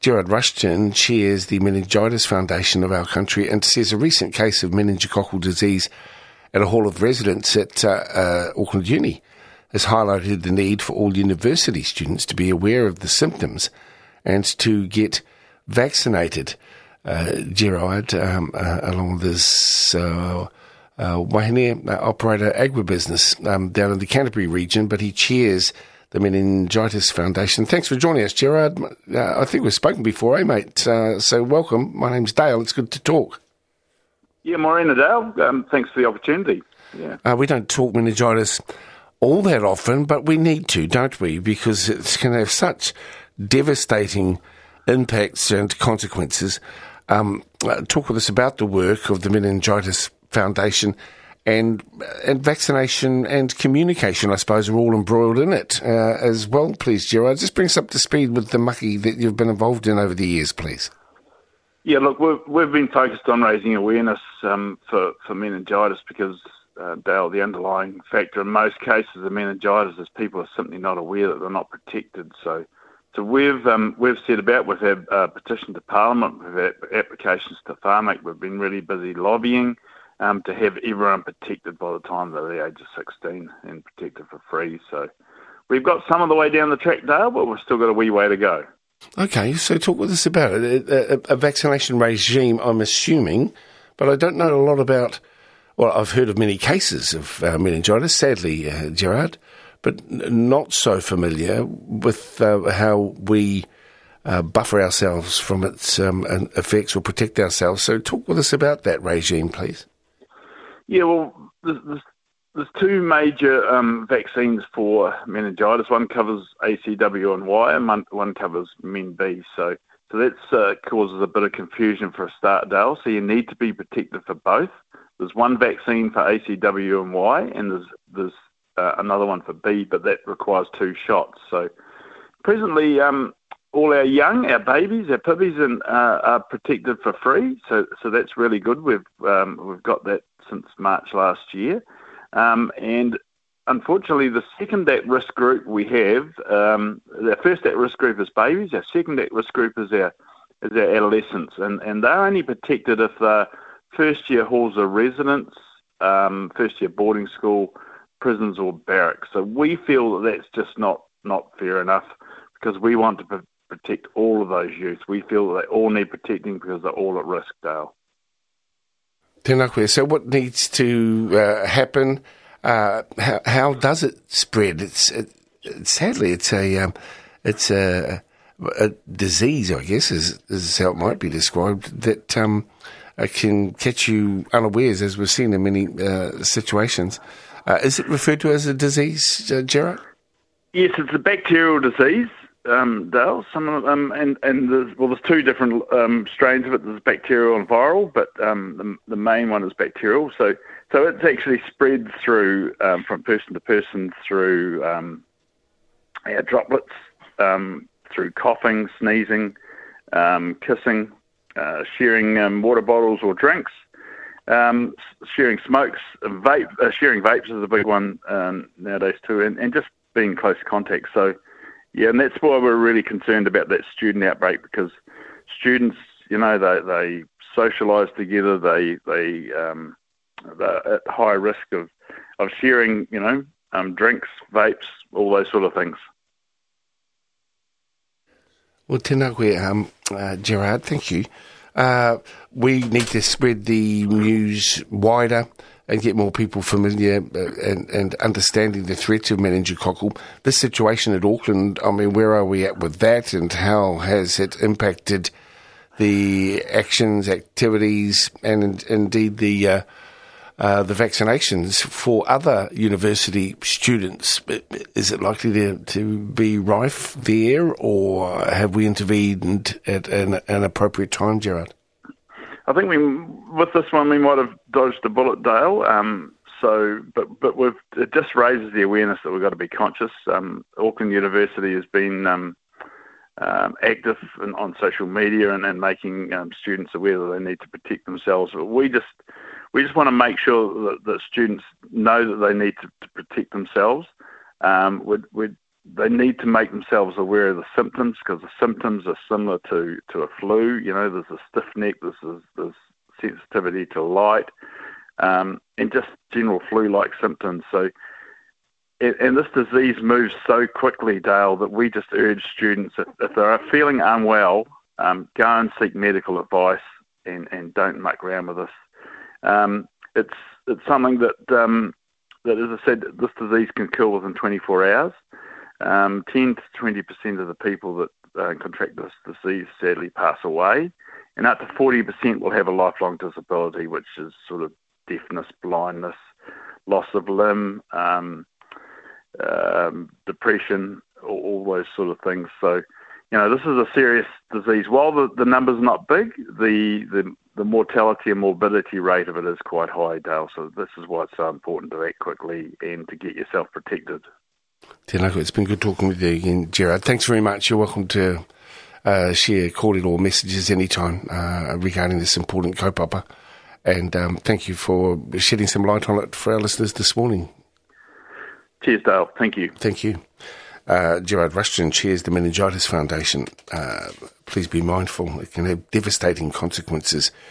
Gerard Rushton chairs the Meningitis Foundation of our country and says a recent case of meningococcal disease at a hall of residence at Auckland Uni has highlighted the need for all university students to be aware of the symptoms and to get vaccinated. Gerard, along with this Wahine operator agribusiness down in the Canterbury region, but he chairs the Meningitis Foundation. Thanks for joining us, Gerard. I think we've spoken before, mate? So welcome. My name's Dale. It's good to talk. Yeah, Morena, Dale. Thanks for the opportunity. Yeah. We don't talk meningitis all that often, but we need to, don't we? Because it's going to have such devastating impacts and consequences. Talk with us about the work of the Meningitis Foundation and vaccination and communication, I suppose, are all embroiled in it as well, please, Gerard. Just bring us up to speed with the mucky that you've been involved in over the years, please. Yeah, look, we've been focused on raising awareness for meningitis because, Dale, the underlying factor in most cases of meningitis is people are simply not aware that they're not protected. So we've set about, we've had a petition to Parliament, we've had applications to Pharmac, we've been really busy lobbying to have everyone protected by the time they're the age of 16 and protected for free. So we've got some of the way down the track, Dale, but we've still got a wee way to go. Okay, so talk with us about it. A vaccination regime, I'm assuming, but I don't know a lot about, well, I've heard of many cases of meningitis, sadly, Gerard, but not so familiar with how we buffer ourselves from its effects or protect ourselves. So talk with us about that regime, please. Yeah, well, there's two major vaccines for meningitis. One covers ACW and Y, and one covers MenB. So that causes a bit of confusion for a start, Dale. So you need to be protected for both. There's one vaccine for ACW and Y, and there's another one for B, but that requires 2 shots. So presently, all our babies, our puppies, are protected for free. So that's really good. We've got that since March last year. And unfortunately, the second at-risk group we have, the first at-risk group is babies. Our second at-risk group is our adolescents, and they're only protected if they're first-year halls of residence, first-year boarding school, prisons, or barracks. So we feel that that's just not fair enough because we want to protect all of those youth. We feel that they all need protecting because they're all at risk, Dale. Tēnā. So what needs to happen? How does it spread? Sadly, it's a disease, I guess, is how it might be described, that can catch you unawares, as we've seen in many situations. Is it referred to as a disease, Gerard? Yes, it's a bacterial disease, Dale. Some of them, and there's 2 different strains of it. There's bacterial and viral, but the main one is bacterial. So it's actually spread through from person to person through our droplets, through coughing, sneezing, kissing, sharing water bottles or drinks, sharing smokes, sharing vapes is a big one nowadays too, and just being in close contact. So, yeah, and that's why we're really concerned about that student outbreak, because students, they socialise together. They're at high risk of sharing, drinks, vapes, all those sort of things. Well, tēnā koe, Gerard, thank you. We need to spread the news wider and get more people familiar and understanding the threat of meningococcal. This situation at Auckland, I mean, where are we at with that, and how has it impacted the actions, activities, and indeed the vaccinations for other university students? Is it likely to be rife there, or have we intervened at an appropriate time, Gerard? I think with this one we might have dodged a bullet, Dale. But it just raises the awareness that we've got to be conscious. Auckland University has been active on social media and making students aware that they need to protect themselves. But we just want to make sure that students know that they need to protect themselves. We're they need to make themselves aware of the symptoms, because the symptoms are similar to a flu. You know, there's a stiff neck, there's sensitivity to light, and just general flu-like symptoms. So, and this disease moves so quickly, Dale, that we just urge students, if they are feeling unwell, go and seek medical advice and don't muck around with this. It's something that, as I said, this disease can kill within 24 hours. 10 to 20% of the people that contract this disease sadly pass away, and up to 40% will have a lifelong disability, which is sort of deafness, blindness, loss of limb, depression, all those sort of things. So, you know, this is a serious disease. While the number's not big, the mortality and morbidity rate of it is quite high, Dale. So this is why it's so important to act quickly and to get yourself protected. Tēnā koe, it's been good talking with you again, Gerard. Thanks very much. You're welcome to share call-in or messages anytime regarding this important kaupapa. And thank you for shedding some light on it for our listeners this morning. Cheers, Dale. Thank you. Thank you. Gerard Rushton chairs the Meningitis Foundation. Please be mindful. It can have devastating consequences